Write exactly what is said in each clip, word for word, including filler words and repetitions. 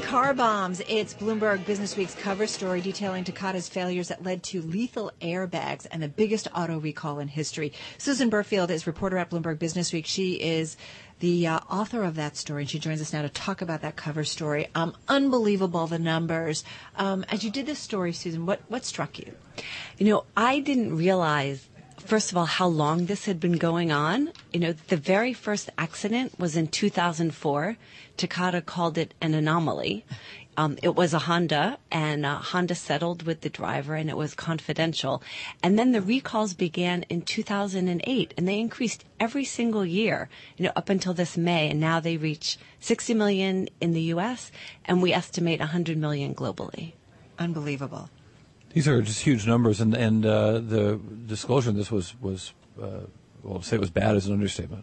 Car bombs. It's Bloomberg Business Week's cover story detailing Takata's failures that led to lethal airbags and the biggest auto recall in history. Susan Burfield is reporter at Bloomberg Business Week. She is the uh, author of that story, and she joins us now to talk about that cover story. Um, unbelievable, the numbers. Um, as you did this story, Susan, what, what struck you? You know, I didn't realize, first of all, how long this had been going on. You know, the very first accident was in two thousand four. Takata called it an anomaly. Um, it was a Honda, and uh, Honda settled with the driver, and it was confidential. And then the recalls began in two thousand eight, and they increased every single year, you know, up until this May, and now they reach sixty million in the U S, and we estimate one hundred million globally. Unbelievable. These are just huge numbers, and and uh, the disclosure in this was was uh, well, to say it was bad is an understatement.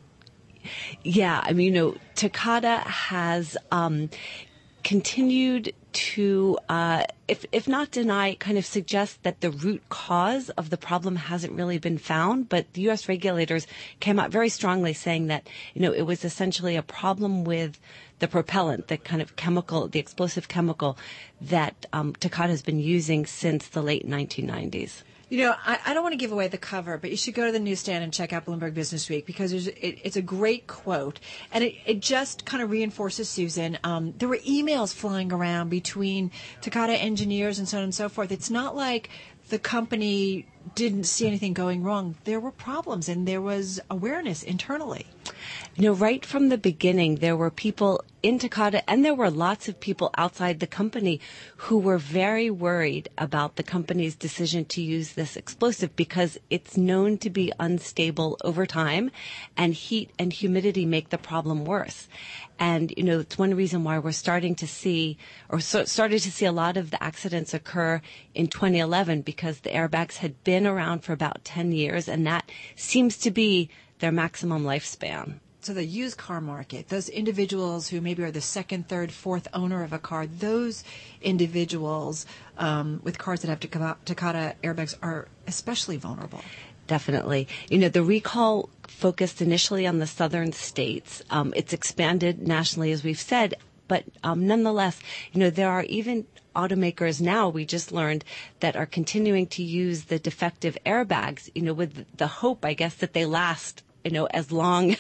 Yeah, I mean, you know, Takata has um, continued to, uh, if if not deny, kind of suggest that the root cause of the problem hasn't really been found. But the U S regulators came out very strongly saying that, you know, it was essentially a problem with the propellant, the kind of chemical, the explosive chemical that um, Takata has been using since the late nineteen nineties. You know, I, I don't want to give away the cover, but you should go to the newsstand and check out Bloomberg Business Week because there's, it, it's a great quote. And it, it just kind of reinforces, Susan, um, there were emails flying around between Takata engineers and so on and so forth. It's not like the company didn't see anything going wrong. There were problems, and there was awareness internally. You know, right from the beginning, there were people in Takata, and there were lots of people outside the company who were very worried about the company's decision to use this explosive because it's known to be unstable over time, and heat and humidity make the problem worse. And, you know, it's one reason why we're starting to see, or so, started to see a lot of the accidents occur in twenty eleven because the airbags had been around for about ten years, and that seems to be their maximum lifespan. So the used car market, those individuals who maybe are the second, third, fourth owner of a car, those individuals um, with cars that have Takata airbags are especially vulnerable. Definitely. You know, the recall focused initially on the southern states. Um, it's expanded nationally, as we've said, but um, nonetheless, you know, there are even automakers now, we just learned, that are continuing to use the defective airbags, you know, with the hope, I guess, that they last, you know, as long,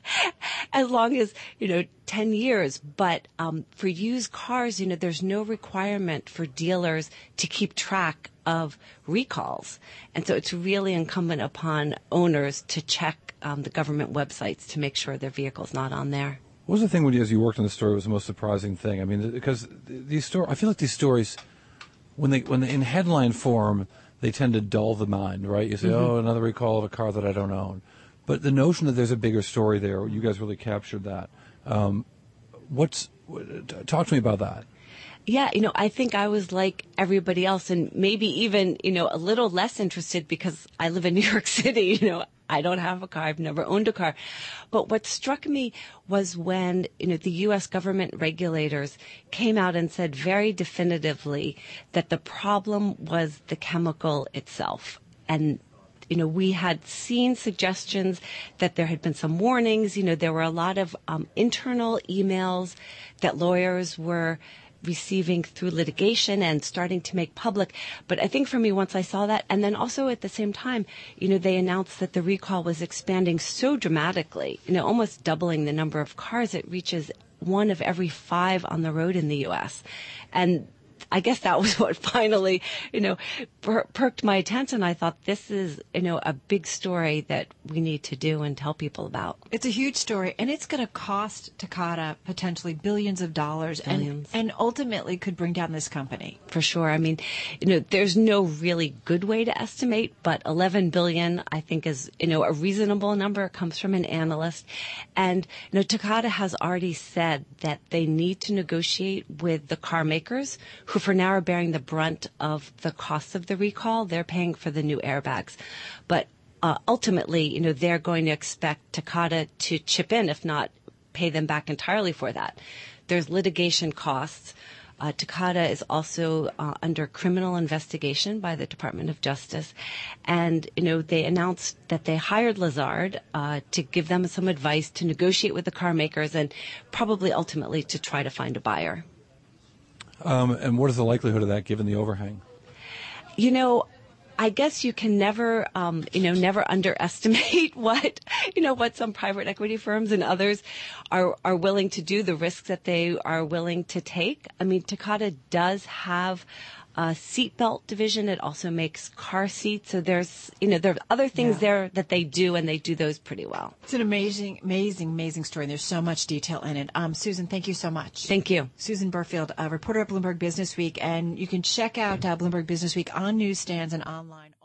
as long as, you know, ten years. But um, for used cars, you know, there's no requirement for dealers to keep track of recalls. And so it's really incumbent upon owners to check um, the government websites to make sure their vehicle's not on there. What was the thing when you, as you worked on the story, was the most surprising thing? I mean, because these stories, I feel like these stories, when they, when they, in headline form, they tend to dull the mind, right? You say, mm-hmm. oh, another recall of a car that I don't own. But the notion that there's a bigger story there, you guys really captured that. Um, what's, talk to me about that. Yeah, you know, I think I was like everybody else, and maybe even, you know, a little less interested because I live in New York City. You know, I don't have a car. I've never owned a car. But what struck me was when, you know, the U S government regulators came out and said very definitively that the problem was the chemical itself. And you know, we had seen suggestions that there had been some warnings. You know, there were a lot of um, internal emails that lawyers were receiving through litigation and starting to make public. But I think for me, once I saw that, and then also at the same time, you know, they announced that the recall was expanding so dramatically, you know, almost doubling the number of cars. It reaches one of every five on the road in the U S. And I guess that was what finally, you know, per- perked my attention. I thought this is, you know, a big story that we need to do and tell people about. It's a huge story, and it's going to cost Takata potentially billions of dollars, billions. and and ultimately could bring down this company. For sure. I mean, you know, there's no really good way to estimate, but eleven billion, I think, is, you know, a reasonable number. It comes from an analyst. And, you know, Takata has already said that they need to negotiate with the car makers who for now are bearing the brunt of the costs of the recall. They're paying for the new airbags. But uh, ultimately, you know, they're going to expect Takata to chip in, if not pay them back entirely for that. There's litigation costs. Uh, Takata is also uh, under criminal investigation by the Department of Justice. And, you know, they announced that they hired Lazard uh, to give them some advice to negotiate with the car makers and probably ultimately to try to find a buyer. Um, and what is the likelihood of that given the overhang? You know, I guess you can never, um, you know, never underestimate what, you know, what some private equity firms and others are, are willing to do, the risks that they are willing to take. I mean, Takata does have a seatbelt division. It also makes car seats. So there's, you know, there are other things Yeah. there that they do, and they do those pretty well. It's an amazing, amazing, amazing story. And there's so much detail in it. Um, Susan, thank you so much. Thank you. Susan Burfield, a reporter at Bloomberg Business Week. And you can check out uh, Bloomberg Business Week on newsstands and online.